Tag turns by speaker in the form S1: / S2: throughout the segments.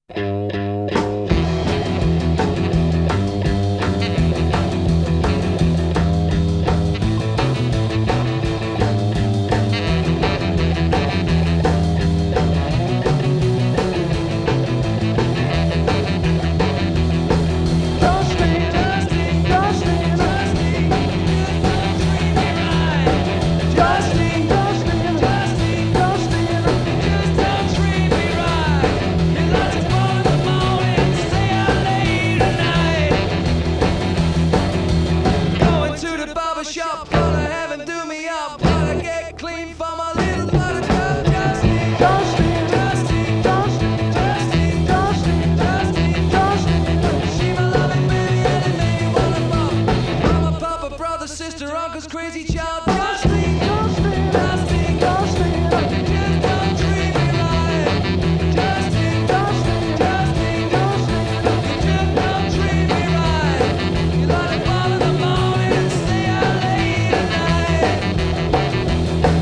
S1: Shop, gonna have him do me up. Gotta get clean for my little buttercup. Justin, Justin, Justin, Justin, Justin, Justin, Justin, Justin. She my loving baby and it made me wanna bump. Mama, papa, brother, sister, uncle's crazy child. Justin, Justin, Justin, Justin, just don't treat me right. Justin, Justin, Justin, Justin, just don't treat me right. You let it fall in the morning and stay out late at night.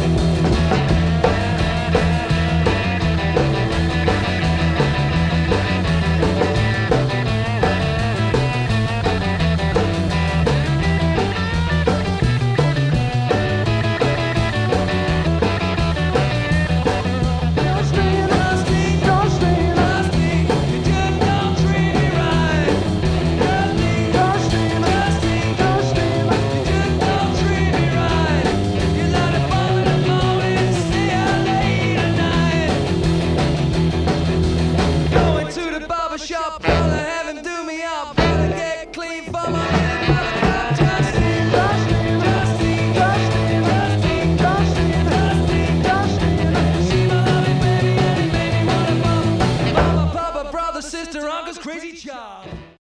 S1: Shop, gonna have him do me up. Gotta get clean for my little buttercup. Justin, Justin, Justin, Justin, Justin, Justin, Justin, Justin. She my loving baby and it made me wanna bump. Mama, papa, brother, sister, uncle's crazy child.